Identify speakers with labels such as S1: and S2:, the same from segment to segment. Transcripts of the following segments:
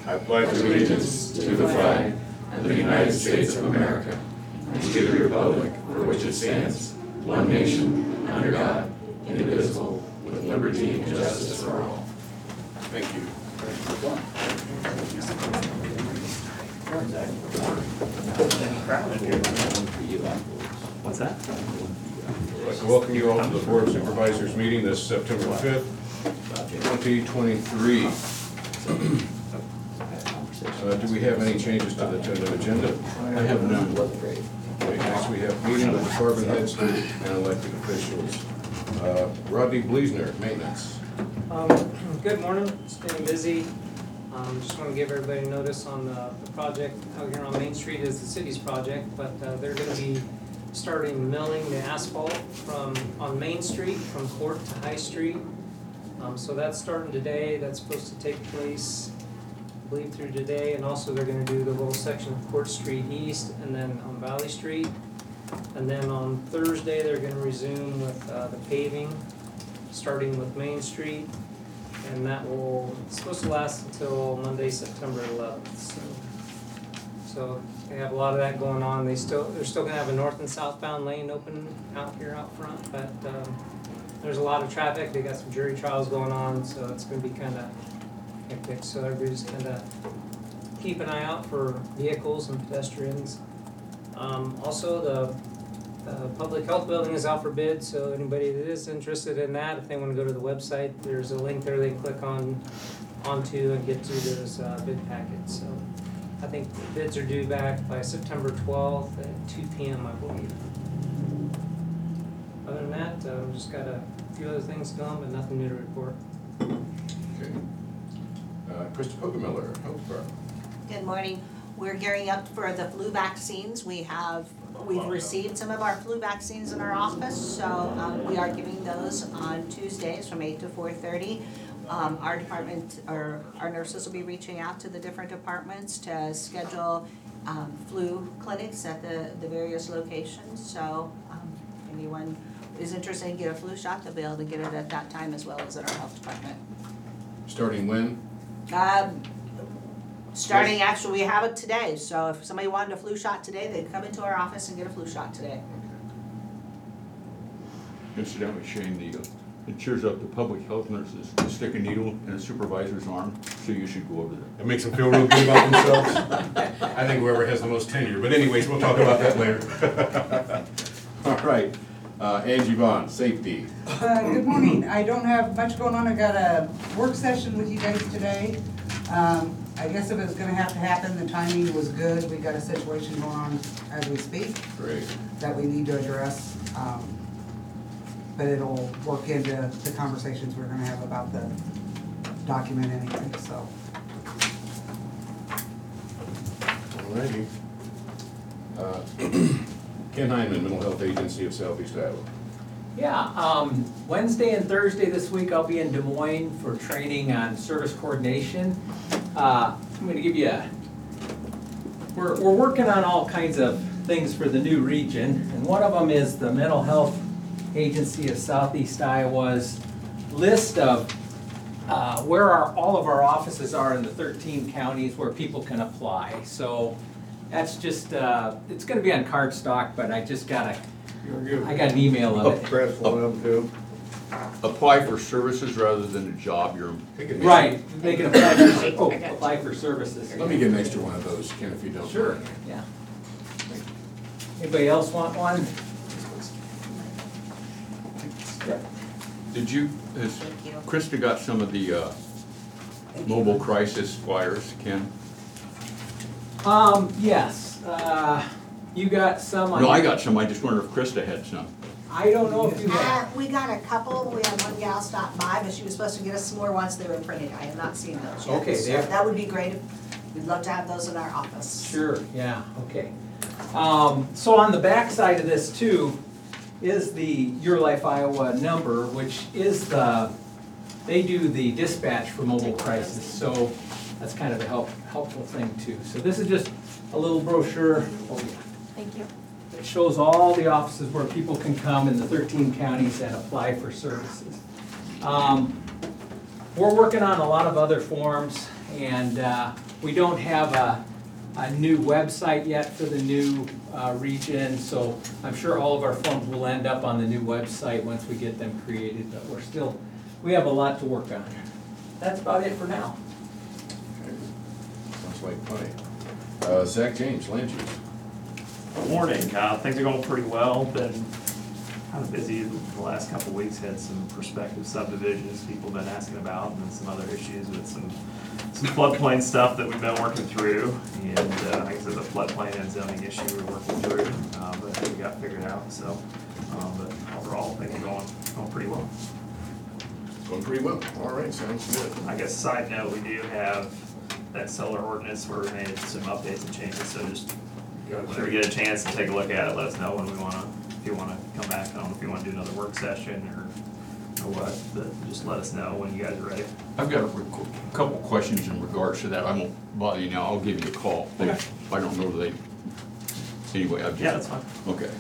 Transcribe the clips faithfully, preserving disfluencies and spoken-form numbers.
S1: I pledge allegiance to the flag of the United States of America and to the republic for which it stands, one nation, under God, indivisible, with liberty and justice for all. Thank you.
S2: What's that?
S1: I'd like to welcome you all to the Board of Supervisors meeting this September fifth, twenty twenty-three. Uh, do we have any changes to the tentative agenda?
S2: I have none.
S1: Okay, next we have meeting with department heads and elected officials. Uh, Rodney Bleasner, maintenance.
S3: Um, good morning, staying busy. Um, just want to give everybody notice on the, the project out here on Main Street is the city's project, but uh, they're going to be starting milling the asphalt from on Main Street from Court to High Street. Um, so that's starting today. That's supposed to take place, I believe, through today, and also they're going to do the little section of Court Street East and then on Valley Street. And then on Thursday, they're going to resume with uh, the paving, starting with Main Street. And that will, it's supposed to last until Monday, September eleventh. So, so they have a lot of that going on. They still, they're still gonna have a north and southbound lane open out here out front, but um, there's a lot of traffic. They got some jury trials going on, so it's gonna be kind of hectic. So everybody's kind of keep an eye out for vehicles and pedestrians. Um, also, the The public health building is out for bid, so anybody that is interested in that, if they want to go to the website, there's a link there they can click on onto and get to those uh, bid packets. So I think the bids are due back by September twelfth at two P M I believe. Other than that, um, just got a few other things going, but nothing new to report.
S1: Okay. Uh, Krista Pokemiller, Health Department.
S4: Good morning. We're gearing up for the flu vaccines. We have, we've received some of our flu vaccines in our office, so um, we are giving those on Tuesdays from eight to four thirty. Um, our department, or our nurses will be reaching out to the different departments to schedule um, flu clinics at the, the various locations. So um, anyone is interested in getting a flu shot, they'll be able to get it at that time as well as at our health department.
S1: Starting when?
S4: Um, Starting, actually, we have it today, so if somebody wanted a flu shot today, they'd come into our office and get a flu shot today.
S5: Incidentally, Shane, the, uh, it cheers up the public health nurses to stick a needle in a supervisor's arm, so you should go over there.
S1: It makes them feel real good about themselves. I think whoever has the most tenure, but anyways, we'll talk about that later. All right, uh, Angie Vaughn, safety.
S6: Uh, good morning. I don't have much going on. I got a work session with you guys today. Um, I guess if it was gonna have to happen, the timing was good. We got a situation going on as we speak
S1: Great.
S6: that we need to address. Um, but it'll work into the conversations we're gonna have about the document anyway, so.
S1: All righty. Uh, Ken Hyman, Mental Health Agency of Southeast Iowa.
S2: Yeah, um, Wednesday and Thursday this week, I'll be in Des Moines for training on service coordination. Uh, I'm gonna give you a, we're, we're working on all kinds of things for the new region, and one of them is the Mental Health Agency of Southeast Iowa's list of uh, where our, all of our offices are in the thirteen counties where people can apply. So that's just, uh, it's gonna be on cardstock, but I just got a, I got an email of it.
S1: Press one of them too.
S5: Apply for services rather than a job, you're,
S2: Right, they can apply for, oh, apply for services.
S1: Let me get an extra one of those, Ken, if you don't.
S2: Sure,
S1: mind.
S2: yeah. Anybody else want one?
S5: did you, has
S4: Thank you.
S5: Krista got some of the, uh, mobile crisis flyers, Ken?
S2: Um, yes, uh, you got some. on-
S5: No, I got some, I just wonder if Krista had some.
S2: I don't know if you
S4: Uh,
S2: have.
S4: we got a couple, we had one gal stop by, but she was supposed to get us some more once they were printed. I have not seen those yet.
S2: Okay,
S4: So
S2: there-
S4: that would be great. We'd love to have those in our office.
S2: Sure, yeah, okay. Um, so on the back side of this too is the Your Life Iowa number, which is the, they do the dispatch for mobile crisis, so that's kind of a help, helpful thing too. So this is just a little brochure. Oh, yeah.
S4: Thank you.
S2: It shows all the offices where people can come in the thirteen counties and apply for services. Um, we're working on a lot of other forms And uh, we don't have a, a new website yet for the new uh, region, so I'm sure all of our funds will end up on the new website once we get them created, but we're still, we have a lot to work on. That's about it for now.
S1: Sounds like plenty. Uh, Zach James, land use.
S7: Good morning. Uh, things are going pretty well. Been kind of busy the last couple of weeks. Had some prospective subdivisions people have been asking about, and then some other issues with some some floodplain stuff that we've been working through. And uh, like I said, the floodplain and zoning issue we're working through, uh, but I think we got figured out. So, um, but overall, things are going going pretty well.
S1: Going pretty well. All right, sounds good.
S7: I guess side note, we do have that solar ordinance where we made some updates and changes. So just whenever you get a chance to take a look at it, let us know when we wanna, if you wanna come back, I don't know if you wanna do another work session or, or what, but just let us know when you guys are ready.
S5: I've got a rec- couple questions in regards to that. I won't bother you now. I'll give you a call. They-
S7: Okay.
S5: I don't know that they, anyway, I've just.
S7: Yeah, that's fine.
S5: Okay.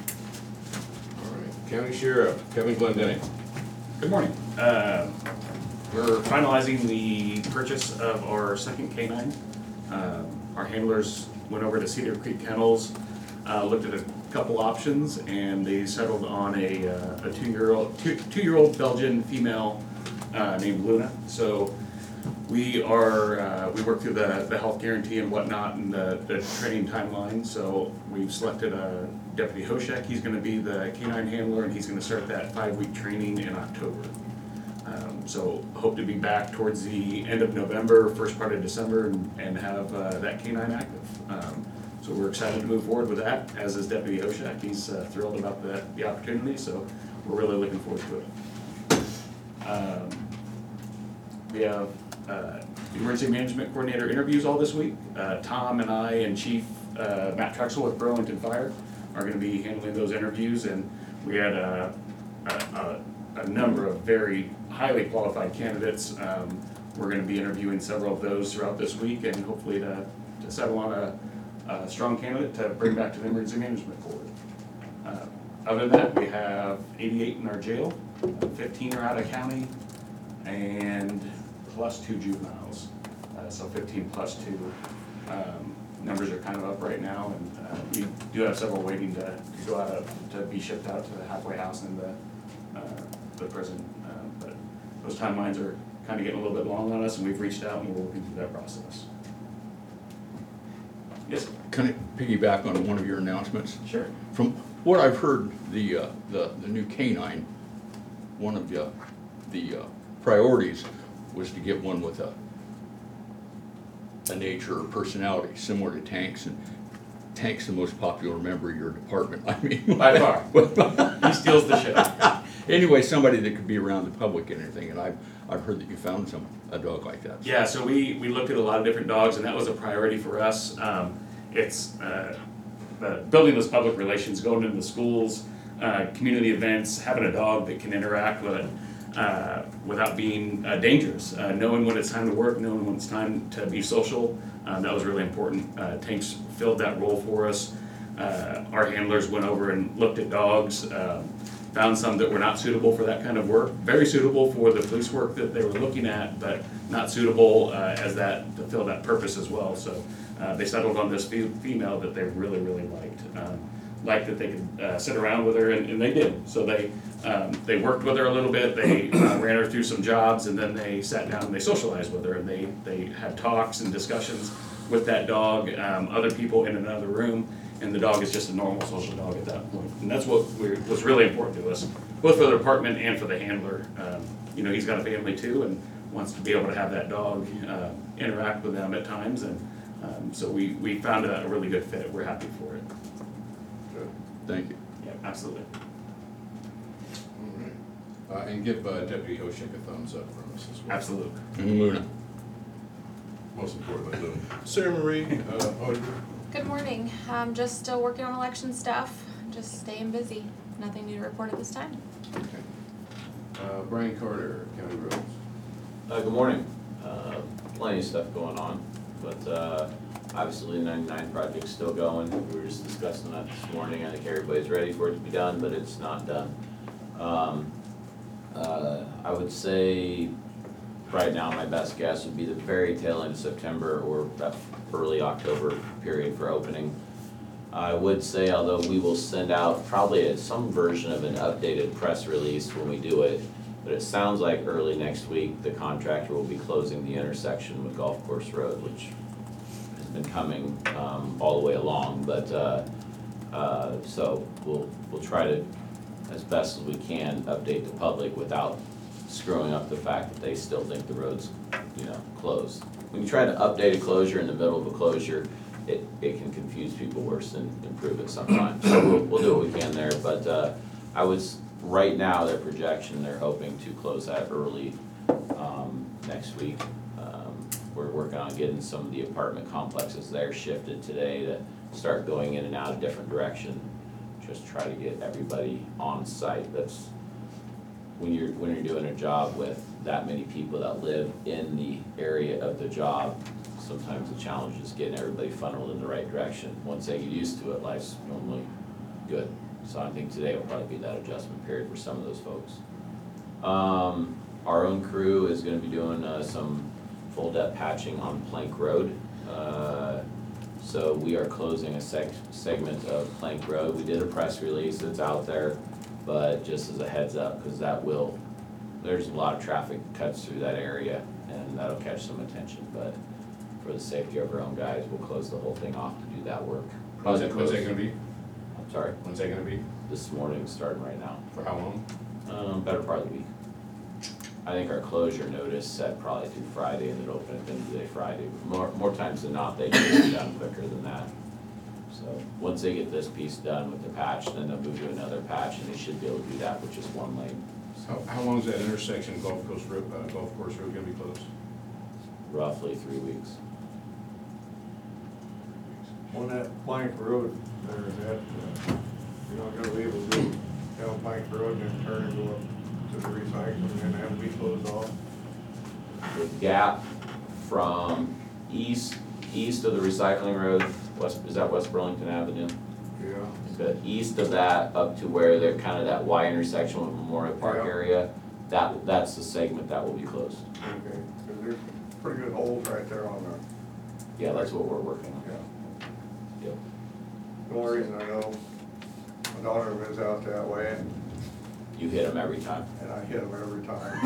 S1: All right, County Sheriff, Kevin Glendenning.
S8: Good morning. Uh, We're finalizing the purchase of our second K nine. Um, Our handlers went over to Cedar Creek Kennels, uh, looked at a couple options, and they settled on a, uh, a two-year-old, two, two-year-old Belgian female uh, named Luna. So we are, uh, we worked through the, the health guarantee and whatnot and the, the training timeline. So we've selected a Deputy Hoshek. He's gonna be the K nine handler, and he's gonna start that five-week training in October. Um, So hope to be back towards the end of November, first part of December, and, and have uh, that K nine active. Um, So we're excited to move forward with that, as is Deputy Hoshak. He's uh, thrilled about the, the opportunity, so we're really looking forward to it. Um, We have uh, emergency management coordinator interviews all this week. Uh, Tom and I and Chief uh, Matt Trexel with Burlington Fire are gonna be handling those interviews, and we had a, a, a a number of very highly qualified candidates. Um, We're gonna be interviewing several of those throughout this week, and hopefully to, to settle on a, a strong candidate to bring back to the emergency management board. Uh, Other than that, we have eighty-eight in our jail, fifteen are out of county, and plus two juveniles, uh, so fifteen plus two. Um, Numbers are kind of up right now, and uh, we do have several waiting to, to go out, of- to be shipped out to the halfway house and the, uh, the prison. Uh, But those timelines are kind of getting a little bit long on us, and we've reached out and we're working through that process. Yes,
S5: Can I piggyback on one of your announcements?
S8: sure.
S5: From what I've heard, the, uh, the, the new K nine, one of the, the uh, priorities was to get one with a, a nature or personality similar to Tank's, and Tank's the most popular member of your department, I mean.
S8: By far. He steals the show.
S5: Anyway, somebody that could be around the public and everything, and I've, I've heard that you found some, a dog like that.
S8: Yeah, so we, we looked at a lot of different dogs, and that was a priority for us. Um, it's, uh, the, building those public relations, going into the schools, uh, community events, having a dog that can interact with it, uh, without being uh, dangerous, uh, knowing when it's time to work, knowing when it's time to be social, uh, that was really important. Uh, Tanks filled that role for us. Uh, our handlers went over and looked at dogs, um, found some that were not suitable for that kind of work, very suitable for the police work that they were looking at, but not suitable uh, as that, to fill that purpose as well. So uh, they settled on this fe- female that they really, really liked. Um, liked that they could uh, sit around with her, and, and they did. So they um, they worked with her a little bit, they uh, ran her through some jobs, and then they sat down and they socialized with her, and they, they had talks and discussions with that dog, um, other people in another room, and the dog is just a normal social dog at that point. And that's what we, was really important to us, both for the department and for the handler. Um, you know, he's got a family too, and wants to be able to have that dog uh, interact with them at times, and um, so we, we found a, a really good fit. We're happy for it.
S1: Good.
S5: Thank you.
S8: Yeah, absolutely.
S1: All right. Uh, and give uh, Deputy Hoshek a thumbs up from us as well.
S8: Absolutely.
S5: And Luna.
S1: Most importantly, Lou. Sarah Marie, uh, auditor.
S9: Good morning. I'm just still working on election stuff, just staying busy. Nothing new to report at this time.
S1: Okay. Uh, Brian Carter, County Roads.
S10: Uh, good morning. Uh, plenty of stuff going on, but, uh, obviously the ninety-nine project's still going. We were just discussing that this morning. I think everybody's ready for it to be done, but it's not done. Um, uh, I would say right now, my best guess would be the very tail end of September or that early October period for opening. I would say, although we will send out probably a- some version of an updated press release when we do it, but it sounds like early next week, the contractor will be closing the intersection with Golf Course Road, which has been coming um, all the way along, but, uh, uh, so we'll, we'll try to, as best as we can, update the public without screwing up the fact that they still think the road's, you know, closed. When you try to update a closure in the middle of a closure, it, it can confuse people worse than improve it sometimes. So we'll, we'll do what we can there, but, uh, I was, right now, their projection, they're hoping to close that early, um, next week. Um, We're working on getting some of the apartment complexes there shifted today to start going in and out a different direction. Just try to get everybody on site. That's, when you're, when you're doing a job with that many people that live in the area of the job, sometimes the challenge is getting everybody funneled in the right direction. Once they get used to it, life's normally good. So I think today will probably be that adjustment period for some of those folks. Um, our own crew is gonna be doing, uh, some full depth patching on Plank Road. Uh, so we are closing a seg- segment of Plank Road. We did a press release, it's out there, but just as a heads up, cause that will, there's a lot of traffic cuts through that area and that'll catch some attention, but for the safety of our own guys, we'll close the whole thing off to do that work.
S1: When's that, when's that gonna be?
S10: I'm sorry,
S1: When's that gonna be?
S10: this morning, starting right now.
S1: For how long?
S10: Um, better part of the week. I think our closure notice said probably through Friday and it'll open at the end of the day Friday. More, more times than not, they get it done quicker than that. So, once they get this piece done with the patch, then they'll move to another patch and they should be able to do that with just one lane.
S1: How, how long is that intersection Gulf Coast Road, uh, Golf Course Road gonna be closed?
S10: Roughly three weeks.
S11: On that Plank Road, there, that, uh, you're not gonna be able to go down Plank Road and then turn and go up to the recycling and then have to be closed off.
S10: The gap from east, east of the recycling road, west, is that West Burlington Avenue?
S11: Yeah.
S10: The east of that up to where they're kind of that Y intersection with Memorial Park
S11: Yeah.
S10: area, that, that's the segment that will be closed.
S11: Okay, cause there's pretty good holes right there on the,
S10: Yeah, that's what we're working on.
S11: yeah.
S10: Yep.
S11: The only reason I know, my daughter lives out that way and,
S10: You hit them every time.
S11: and I hit them every time.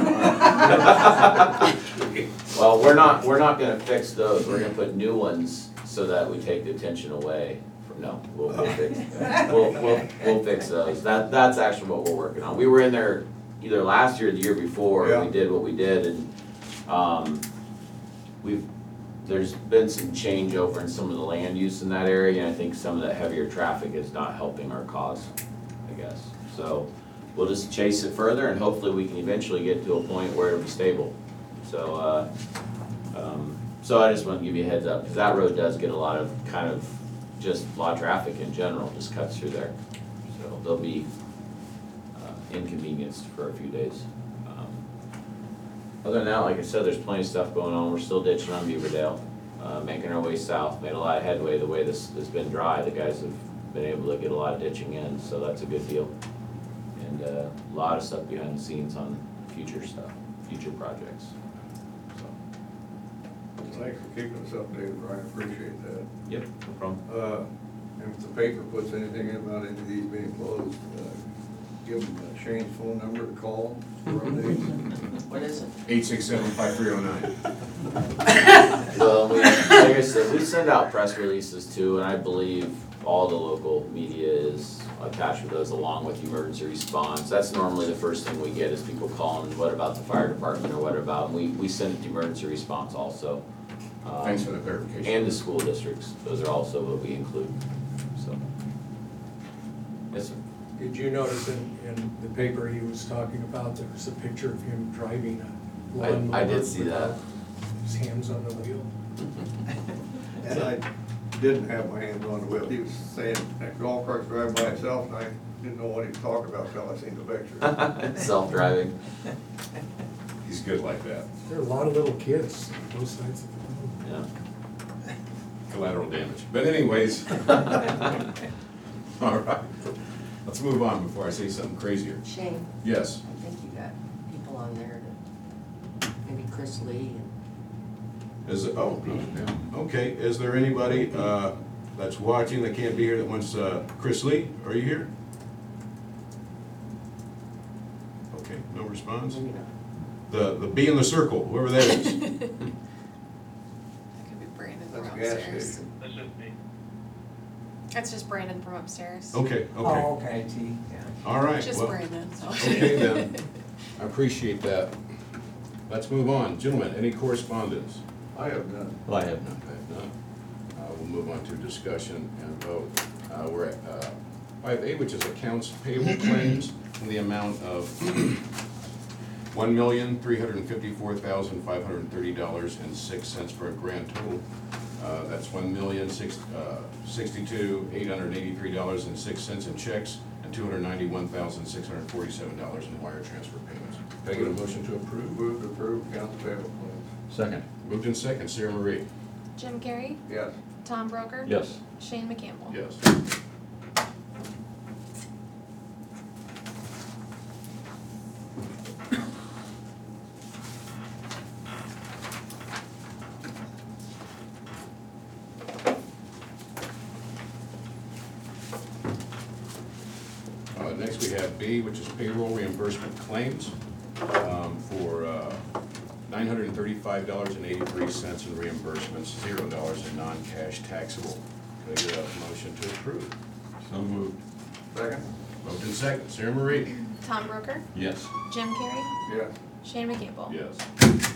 S10: Well, we're not, we're not gonna fix those, we're gonna put new ones so that we take the attention away from, no, we'll, we'll fix, we'll, we'll, we'll fix those. That, that's actually what we're working on. We were in there either last year or the year before, and we did what we did, and, um, we've, there's been some changeover in some of the land use in that area, and I think some of that heavier traffic is not helping our cause, I guess. So, we'll just chase it further, and hopefully we can eventually get to a point where it'll be stable. So, uh, um, so I just want to give you a heads up, because that road does get a lot of, kind of, just a lot of traffic in general, just cuts through there. So they'll be uh, inconvenienced for a few days. Um, Other than that, like I said, there's plenty of stuff going on. We're still ditching on Beaverdale, uh, making our way south, made a lot of headway the way this has been dry. The guys have been able to get a lot of ditching in, so that's a good deal. And uh, a lot of stuff behind the scenes on future stuff, future projects. So,
S11: Thanks for keeping us updated, Brian, appreciate that.
S10: yep, no problem.
S11: Uh, and if the paper puts anything about any of these being closed, uh, give them Shane's phone number to call for updates.
S4: What is it?
S1: Eight six seven five three oh nine.
S10: Well, we, like I said, we send out press releases too, and I believe all the local media is attached with those along with emergency response. That's normally the first thing we get is people calling, what about the fire department or what about, we, we send it to emergency response also. Um,
S1: Thanks for the clarification.
S10: And the school districts, those are also what we include, so. Yes, sir.
S12: Did you notice in, in the paper he was talking about, there was a picture of him driving a
S10: I-
S12: lawnmower?
S10: I did see that.
S12: without His hands on the wheel?
S11: And I didn't have my hands on the wheel. He was saying that golf cart's driving by itself, and I didn't know what he was talking about until I seen the picture.
S10: Self-driving.
S1: He's good like that.
S12: There are a lot of little kids on both sides of the road.
S10: Yeah.
S1: Collateral damage. But anyways. All right. Let's move on before I say something crazier.
S13: Shane,
S1: Yes.
S13: I think you got people on there that maybe Chris Lee.
S14: Is it, oh, okay, is there anybody, uh, that's watching that can't be here that wants, uh, Chris Lee, are you here? Okay, no response?
S13: Maybe not.
S14: The, the B in the circle, whoever that is.
S9: That could be Brandon from
S11: That's a gas
S9: upstairs.
S11: station.
S7: That's just me.
S9: That's just Brandon from upstairs.
S14: Okay,
S6: Oh,
S14: okay,
S6: okay.
S2: I T, yeah.
S14: all right,
S9: Just
S14: well,
S9: Brandon, so.
S14: okay then, I appreciate that. Let's move on, gentlemen, any correspondence?
S11: I have none.
S5: Well, I have none.
S14: I have none. Uh, we'll move on to discussion and vote. Uh, we're at, uh, five A, which is accounts payable claims in the amount of one million, three hundred and fifty-four thousand, five hundred and thirty dollars and six cents for a grand total. Uh, that's one million, six, uh, sixty-two, eight hundred and eighty-three dollars and six cents in checks and two hundred and ninety-one thousand, six hundred and forty-seven dollars in wire transfer payments. Can I get a motion to approve?
S11: Move to approve accounts payable claims.
S5: Second.
S14: Moved in second, Sarah Marie.
S9: Jim Carrey,
S11: Yes.
S9: Tom Broker.
S5: Yes.
S9: Shane McCampbell.
S14: Yes. Uh, next we have B, which is payroll reimbursement claims, um, for, uh, nine hundred and thirty-five dollars and eighty-three cents in reimbursements, zero dollars in non-cash taxable. Can I get a motion to approve?
S5: So moved.
S11: Second?
S14: Moved in second, Sarah Marie.
S9: Tom Broker,
S5: Yes.
S9: Jim Carrey,
S11: Yes.
S9: Shane McCampbell.
S14: Yes.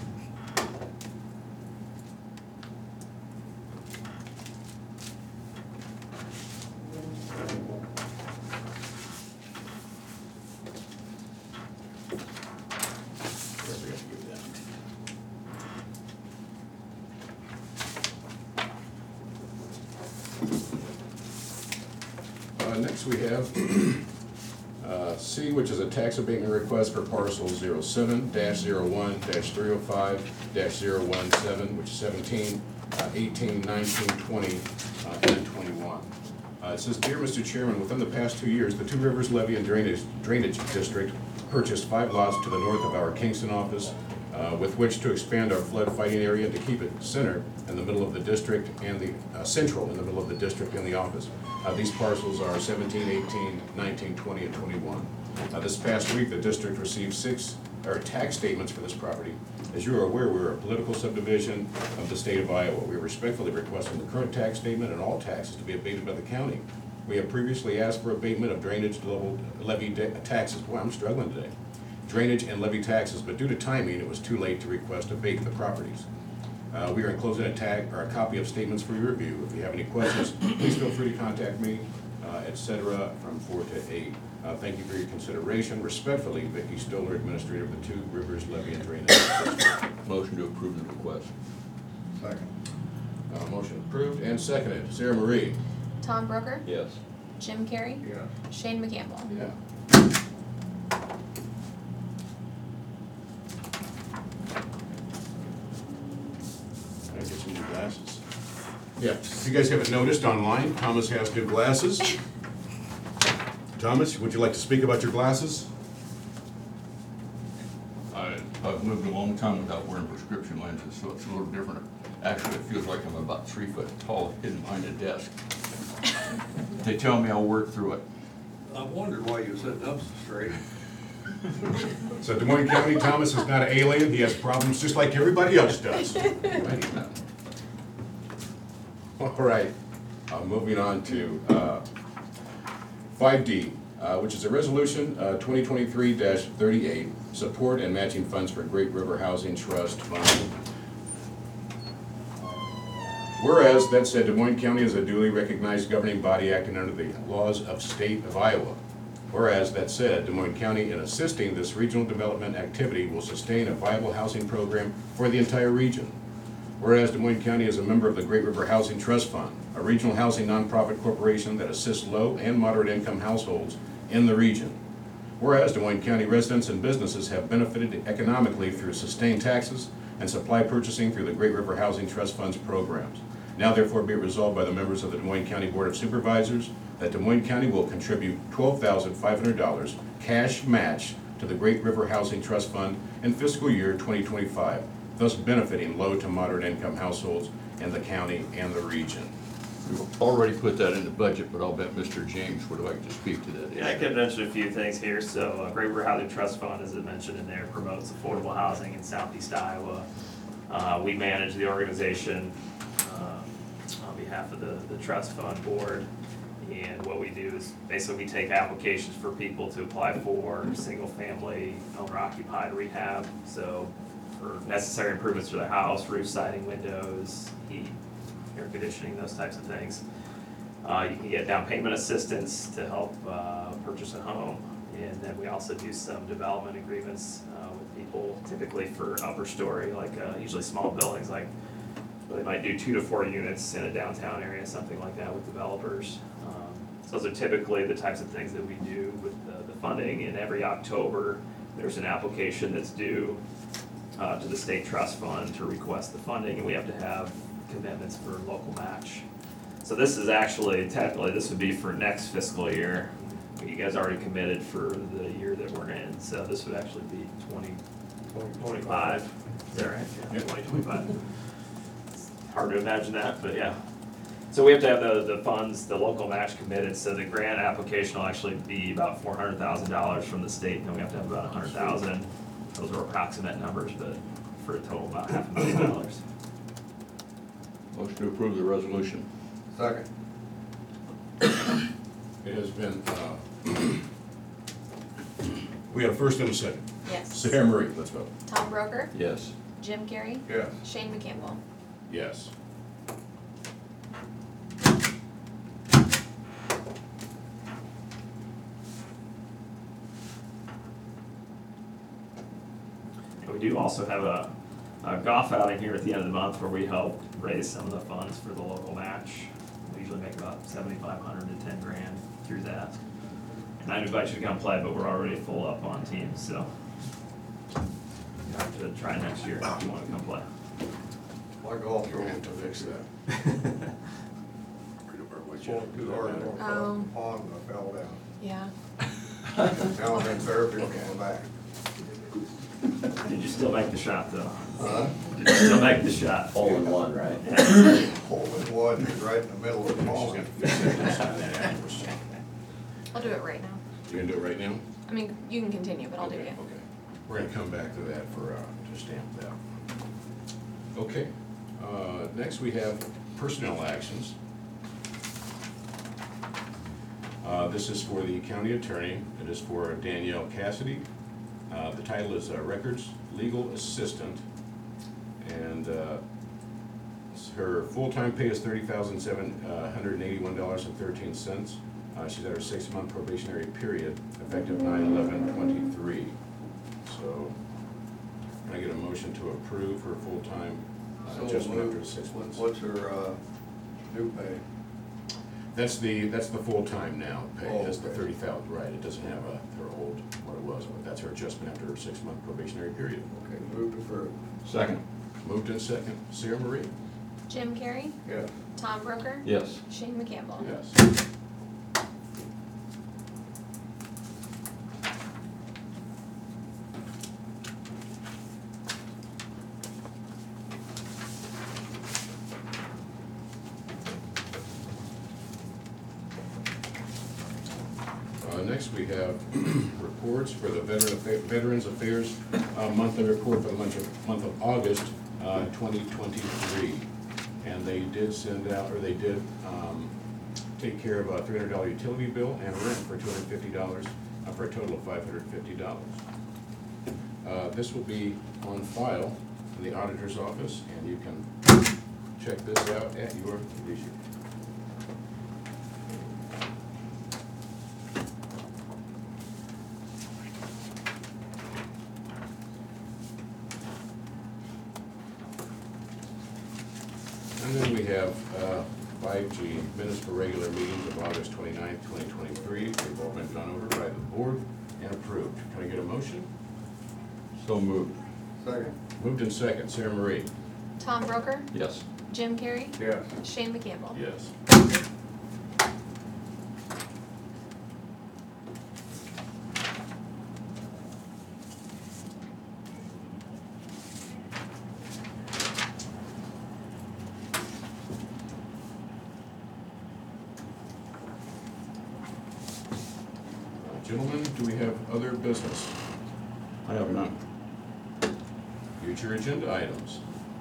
S14: Where we got to give that? Uh, next we have uh, C, which is a tax abatement request for parcel zero seven dash zero one dash three oh five dash zero one seven, which is seventeen, uh, eighteen, nineteen, twenty, uh, and twenty-one. Uh, It says, "Dear Mister Chairman, within the past two years, the Two Rivers Levy and Drainage Drainage District purchased five lots to the north of our Kingston office, uh, with which to expand our flood fighting area and to keep it center in the middle of the district and the, uh, central in the middle of the district and the office. Uh, These parcels are seventeen, eighteen, nineteen, twenty, and twenty-one. Uh, This past week, the district received six, or tax statements for this property. As you are aware, we are a political subdivision of the state of Iowa. We are respectfully requesting the current tax statement and all taxes to be abated by the county. We have previously asked for abatement of drainage level levy de- taxes. Boy, I'm struggling today. Drainage and levy taxes, but due to timing, it was too late to request abate the properties. Uh, we are enclosing a tag, or a copy of statements for your review. If you have any questions, please feel free to contact me, uh, et cetera, from four to eight. Uh, thank you for your consideration. Respectfully, Vicki Stoller, Administrator of the Two Rivers Levy and Drainage District.
S5: Motion to approve the request.
S11: Second.
S14: Uh, motion approved and seconded. Sarah Marie?
S9: Tom Broker,
S5: Yes.
S9: Jim Carrey,
S11: Yes.
S9: Shane McCampbell.
S14: Yeah. I get some new glasses. Yeah, if you guys haven't noticed online, Thomas has new glasses. Thomas, would you like to speak about your glasses?
S5: I, I've lived a long time without wearing prescription lenses, so it's a little different. Actually, it feels like I'm about three foot tall, hidden behind a desk. They tell me I'll work through it.
S11: I wondered why you sitting up so straight.
S14: So Des Moines County, Thomas is not an alien. He has problems just like everybody else does.
S5: Righty then.
S14: All right, uh, moving on to uh, five D, uh, which is a resolution uh, twenty twenty-three dash thirty-eight, support and matching funds for Great River Housing Trust Fund. Whereas, that said, Des Moines County is a duly recognized governing body acting under the laws of state of Iowa. Whereas, that said, Des Moines County, in assisting this regional development activity, will sustain a viable housing program for the entire region. Whereas, Des Moines County is a member of the Great River Housing Trust Fund, a regional housing nonprofit corporation that assists low and moderate income households in the region. Whereas, Des Moines County residents and businesses have benefited economically through sustained taxes and supply purchasing through the Great River Housing Trust Fund's programs. Now therefore be it resolved by the members of the Des Moines County Board of Supervisors that Des Moines County will contribute twelve thousand five hundred dollars cash match to the Great River Housing Trust Fund in fiscal year twenty twenty-five, thus benefiting low to moderate income households in the county and the region.
S5: We've already put that in the budget, but I'll bet Mister James would like to speak to that.
S7: Yeah, I could mention a few things here. So uh, Great River Housing Trust Fund, as I mentioned in there, promotes affordable housing in southeast Iowa. Uh, we manage the organization uh, on behalf of the, the trust fund board. And what we do is basically we take applications for people to apply for single-family owner-occupied rehab. So for necessary improvements to their house, roof siding, windows, heat, air conditioning, those types of things. Uh, you can get down payment assistance to help uh, purchase a home. And then we also do some development agreements uh, with people, typically for upper story, like uh, usually small buildings, like well, they might do two to four units in a downtown area, something like that with developers. Um, so those are typically the types of things that we do with the, the funding. And every October, there's an application that's due uh, to the state trust fund to request the funding, and we have to have commitments for local match. So this is actually, technically, this would be for next fiscal year. You guys already committed for the year that we're in, so this would actually be twenty twenty-five. Is that right? Yeah, twenty twenty-five. It's hard to imagine that, but yeah. So we have to have the, the funds, the local match committed, so the grant application will actually be about four hundred thousand dollars from the state, and then we have to have about a hundred thousand. Those are approximate numbers, but for a total about half a million dollars.
S5: Motion to approve the resolution.
S11: Second.
S14: It has been, uh, we have a first and a second.
S9: Yes.
S14: Sarah Marie, let's vote.
S9: Tom Broker,
S5: Yes.
S9: Jim Carrey,
S11: Yes.
S9: Shane McCampbell.
S14: Yes.
S7: We do also have a, a golf outing here at the end of the month where we help raise some of the funds for the local match. We usually make about seventy-five hundred to ten grand through that. And I'd invite you to come play, but we're already full up on teams, so you have to try next year if you want to come play.
S11: My golf
S14: You're gonna have to fix that.
S11: Pulled too hard on
S9: Oh.
S11: the pond and I fell down.
S9: Yeah.
S11: Now I'm in therapy on my back.
S7: Did you still make the shot though?
S11: Huh?
S7: Did you still make the shot?
S10: Hole in one, right?
S11: Hole in one, is right in the middle of the pond.
S9: I'll do it right now.
S14: You gonna do it right now?
S9: I mean, you can continue, but I'll do
S14: Okay,
S9: it.
S14: Okay, we're gonna come back to that for, uh, to stamp that. Okay, uh, next we have personnel actions. Uh, this is for the county attorney, it is for Danielle Cassidy. Uh, the title is uh, Records Legal Assistant, and, uh, her full-time pay is thirty thousand seven hundred and eighty-one dollars and thirteen cents. Uh, she's at her six-month probationary period, effective nine eleven twenty-three. So, can I get a motion to approve her full-time uh,
S11: So
S14: adjustment after the
S11: moved.
S14: six months?
S11: What's her, uh, new pay?
S14: That's the, that's the full-time now pay,
S11: Oh,
S14: that's the
S11: okay.
S14: thirty thousand, right, it doesn't have a, her old, what it was, but that's her adjustment after her six-month probationary period.
S11: Okay, moved to approve.
S5: Second.
S14: Moved in second, Sarah Marie?
S9: Jim Carrey,
S11: Yes.
S9: Tom Broker,
S5: Yes.
S9: Shane McCampbell.
S14: Yes. Uh, next, we have reports for the Veteran Affa- Veterans Affairs uh, monthly report for the month of, month of August uh, twenty twenty-three. And they did send out, or they did um, take care of a three hundred dollar utility bill and rent for two hundred fifty dollars, uh, for a total of five hundred fifty dollars. Uh, This will be on file in the auditor's office, and you can check this out at your leisure. And then we have uh, five G, minutes for regular meetings of August twenty-ninth, twenty twenty-three. They've all been gone over by the board and approved. Can I get a motion?
S5: So moved.
S11: Second.
S14: Moved in second, Sarah Marie?
S9: Tom Broker,
S5: Yes.
S9: Jim Carrey,
S11: Yes.
S9: Shane McCampbell.
S14: Yes. Gentlemen, do we have other business?
S5: I have none.
S14: Future agenda items.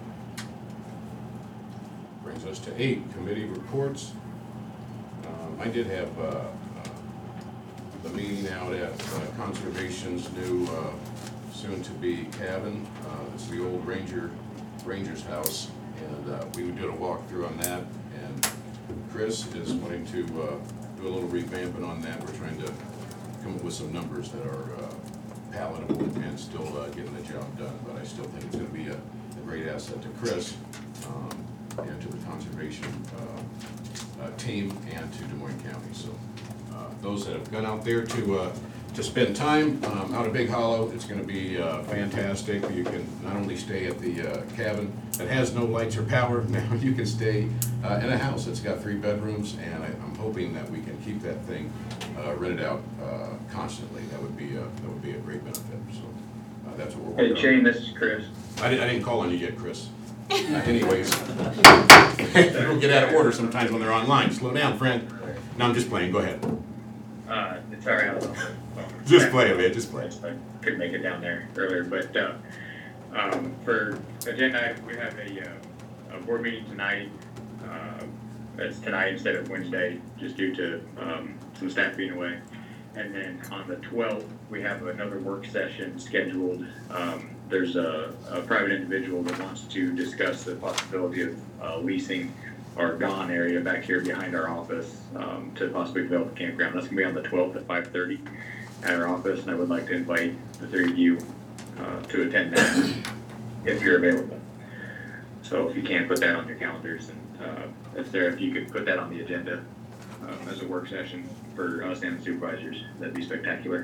S14: Brings us to eight, committee reports. Um, I did have uh, uh, the meeting out at uh, Conservation's new uh, soon-to-be cabin. Uh, It's the old Ranger, Ranger's house, and uh, we did a walkthrough on that. And Chris is wanting to uh, do a little revamping on that. We're trying to come up with some numbers that are uh, palatable and still uh, getting the job done. But I still think it's gonna be a, a great asset to Chris, um, and to the conservation uh, uh, team and to Des Moines County. So uh, those that have gone out there to uh, to spend time um, out of Big Hollow, it's gonna be uh, fantastic. You can not only stay at the uh, cabin that has no lights or power, now you can stay uh, in a house that's got three bedrooms, and I, I'm hoping that we can keep that thing uh, rented out uh, constantly. That would be a, that would be a great benefit. So uh, that's what we're working on.
S13: Hey Shane, this is Chris.
S14: I didn't, I didn't call on you yet, Chris. Uh, anyways, people get out of order sometimes when they're online. Slow down, friend. No, I'm just playing. Go ahead.
S13: Uh, it's all right, I was on the phone.
S14: Just play, man. Just play.
S13: I couldn't make it down there earlier, but, uh, um, for agenda, item, we have a, uh, a board meeting tonight. Uh, it's tonight instead of Wednesday, just due to, um, some staff being away. And then on the twelfth, we have another work session scheduled. Um, there's a, a private individual that wants to discuss the possibility of, uh, leasing our Gone area back here behind our office, um, to possibly develop a campground. That's gonna be on the twelfth at five thirty at our office, and I would like to invite the three of you, uh, to attend that if you're available. So if you can, put that on your calendars, and, uh, if there, if you could put that on the agenda, um, as a work session for us and the supervisors, that'd be spectacular.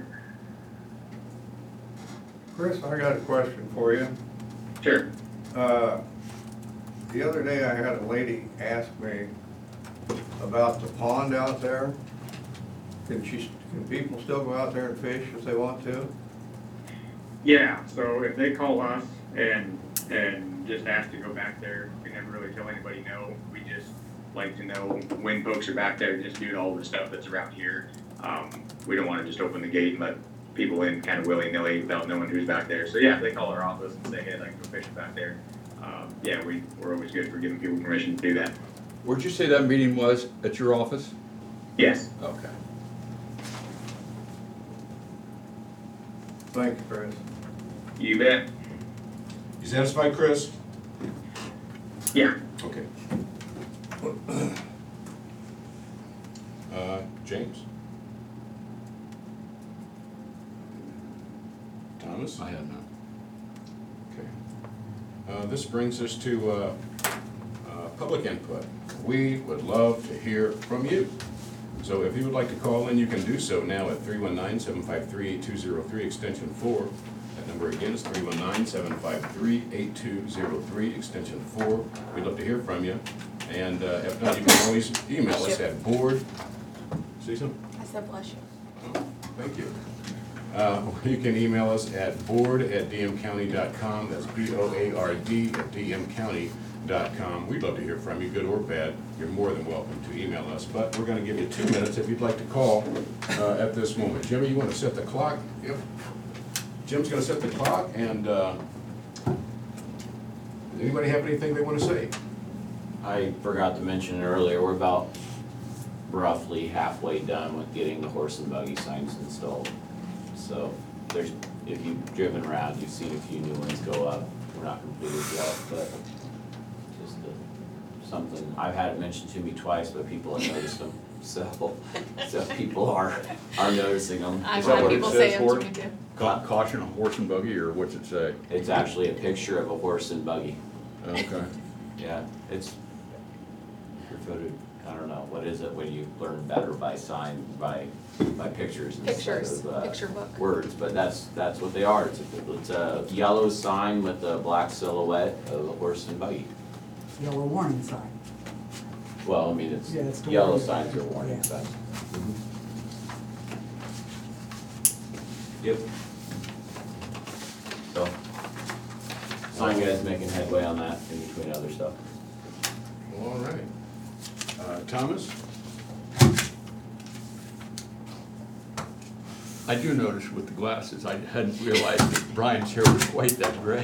S11: Chris, I got a question for you.
S13: Sure.
S11: Uh, The other day I had a lady ask me about the pond out there. Can she, can people still go out there and fish if they want to?
S13: Yeah, so if they call us and, and just ask to go back there, we never really tell anybody no. We just like to know when folks are back there, just due to all the stuff that's around here. Um, we don't wanna just open the gate and let people in kind of willy-nilly without knowing who's back there. So yeah, if they call our office and say, hey, I'd like to go fishing back there, um, yeah, we, we're always good for giving people permission to do that.
S5: Where'd you say that meeting was? At your office?
S13: Yes.
S5: Okay.
S11: Thanks, Chris.
S13: You bet.
S14: You satisfied, Chris?
S13: Yeah.
S14: Okay. Uh, James? Thomas?
S5: I have none.
S14: Okay. Uh, This brings us to uh, uh, public input. We would love to hear from you. So if you would like to call in, you can do so now at three one nine, seven five three, eight two zero three, extension four. That number again is three one nine, seven five three, eight two zero three, extension four. We'd love to hear from you. And uh, if not, you can always email us at board. See something?
S9: I said bless you.
S14: Oh, thank you. Uh, You can email us at board at d m county dot com. That's B O A R D at d m county dot com. We'd love to hear from you, good or bad. You're more than welcome to email us, but we're going to give you two minutes if you'd like to call uh, at this moment. Jimmy, you want to set the clock? Yep. Jim's going to set the clock, and uh, anybody have anything they want to say?
S10: I forgot to mention it earlier, we're about roughly halfway done with getting the horse and buggy signs installed. So there's, if you've driven around, you've seen a few new ones go up. We're not completed yet, but just uh, something, I've had it mentioned to me twice, but people have noticed them. So, so people are, are noticing them.
S9: I've
S5: Is that
S9: had
S5: what it
S9: people
S5: says
S9: say them
S5: for
S9: to
S5: it?
S9: me too.
S5: Ca- Caution, a horse and buggy, or what's it say?
S10: It's actually a picture of a horse and buggy.
S5: Okay.
S10: Yeah, it's, your photo, I don't know, what is it when you learn better by sign, by, by pictures instead
S9: Pictures,
S10: of, uh,
S9: picture book.
S10: words, but that's, that's what they are. It's a, it's a yellow sign with a black silhouette of a horse and buggy.
S6: Yellow warning sign.
S10: Well, I mean, it's,
S6: Yeah, it's the
S10: yellow
S6: warning
S10: signs are
S6: sign,
S10: warning
S6: yeah.
S10: signs. Yep. So, sign guys making headway on that in between other stuff.
S14: All right. Uh, Thomas?
S5: I do notice with the glasses, I hadn't realized that Brian's hair was quite that gray.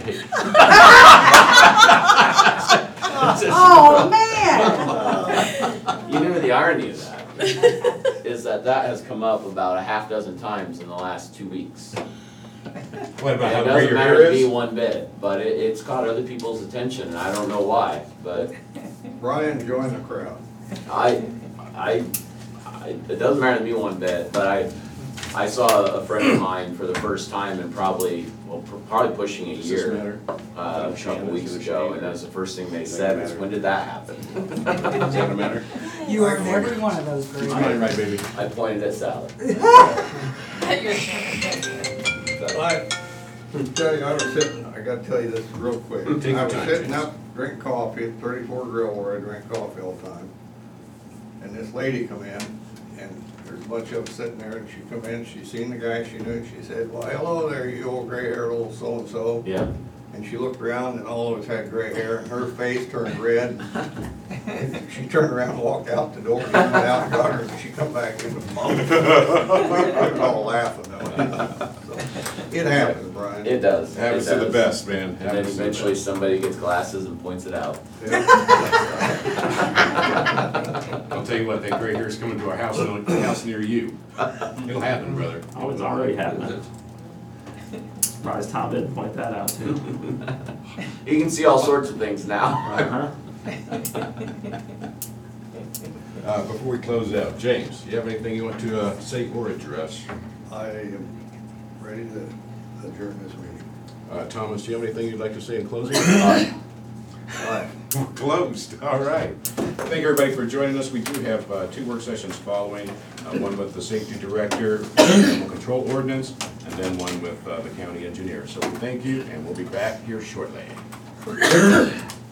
S6: Oh, man!
S10: You know the irony of that is that that has come up about a half dozen times in the last two weeks.
S14: What about
S10: And
S14: how
S10: it
S14: gray
S10: doesn't
S14: your
S10: matter
S14: hair
S10: to me
S14: is?
S10: one bit, but it, it's caught other people's attention, and I don't know why, but
S11: Brian, join the crowd.
S10: I, I, I, it doesn't matter to me one bit, but I, I saw a friend of mine for the first time in probably, well, pr- probably pushing a
S14: Does this
S10: year,
S14: matter?
S10: uh, a couple weeks ago, and that's the first thing they said is, when did that happen?
S14: Does that matter?
S6: You earned every one of those,
S14: It's
S6: Greg.
S14: mine, right, baby?
S10: I pointed at Sally.
S11: I tell you, I was sitting, I gotta tell you this real quick.
S14: Take
S11: I
S14: your
S11: was
S14: time,
S11: sitting
S14: James.
S11: up, drinking coffee at thirty-four Grill where I drink coffee all the time. And this lady come in, and there's a bunch of them sitting there, and she come in, she seen the guy she knew, and she said, well, hello there, you old gray-haired old so-and-so.
S10: Yeah.
S11: And she looked around, and all of us had gray hair, and her face turned red. And she turned around and walked out the door, and went out and got her, and she come back in the phone. We was all laughing though. So, it happens, Brian.
S10: It does.
S14: Happens
S10: it
S14: to the
S10: does.
S14: best, man.
S10: And then
S14: Happens to the
S10: eventually
S14: best.
S10: somebody gets glasses and points it out.
S14: I'll tell you what, that gray hair's coming to our house, a house near you. It'll happen, brother.
S7: Oh, it's already happening. Surprised Tom didn't point that out too.
S10: You can see all sorts of things now.
S7: Uh-huh.
S14: Uh, before we close out, James, do you have anything you want to, uh, say or address?
S11: I am ready to adjourn this meeting.
S14: Uh, Thomas, do you have anything you'd like to say in closing?
S11: Aye.
S14: We're closed, all right. Thank you, everybody, for joining us. We do have uh, two work sessions following, uh, one with the safety director, animal control ordinance, and then one with uh, the county engineer. So we thank you, and we'll be back here shortly.